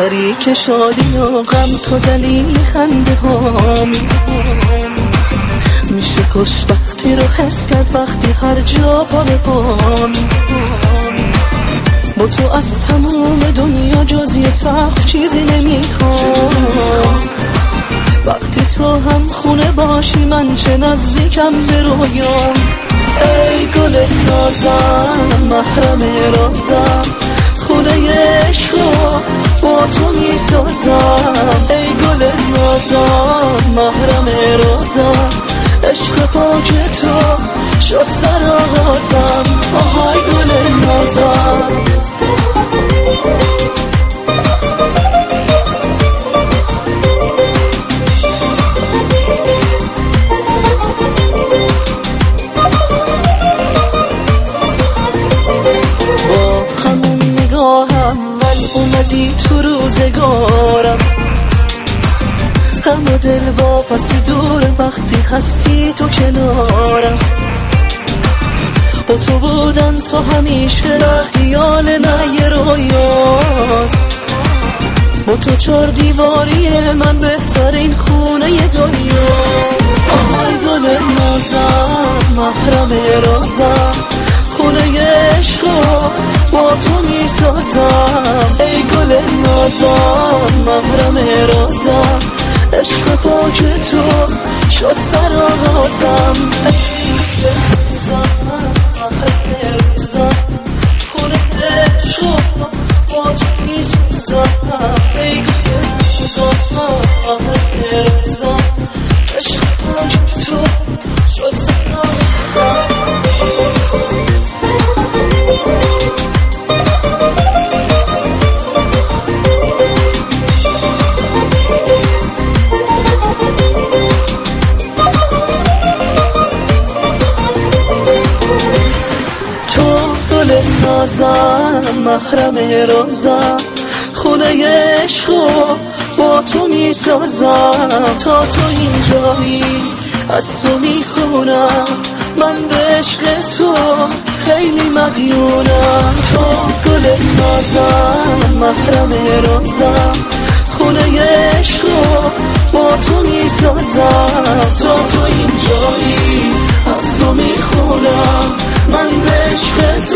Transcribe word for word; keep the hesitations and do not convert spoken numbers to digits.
شریک شادی و غم، تو دلیل خنده هامی. میشه خوشبختی رو حس کرد وقتی هر جا پا به پامی. با تو از تموم دنیا جز یه صف چیزی نمیخوام. وقتی تو هم خونه باشی من چه نزدیکم به رویام. ای گل نازم محرم رازم، خونه عشقا با تو میسازم. ای گل نازم محرم رازم، عشق پاک تو شد سر آغازم. آهای گل نازم، اومدی تو روزگارم، غم و دل واپسی دور وقتی هستی تو کنارم. با تو بودن تو همیشه نه خیال نه یه رویاست. با تو چار دیواری من بهترین خونه دنیا. آهای گل نازم محرم رازم، خونه عشقا با تو میسازم. ای گل نازم محرم رازم، عشق پاک تو شد سر آغازم. ای گل نازم محرم رازم، خونه عشقا با تو میسازم. ای گل نازم محرم رازم، عشق پاک تو شد سر آغازم. محرم رازم، خونه عشقو با تو میسازم. تا تو اینجایی از تو میخونم، من به عشق تو خیلی مدیونم. تو گل نازم محرم رازم، خونه عشقو با تو میسازم. تا تو اینجایی از تو میخونم، من به عشق تو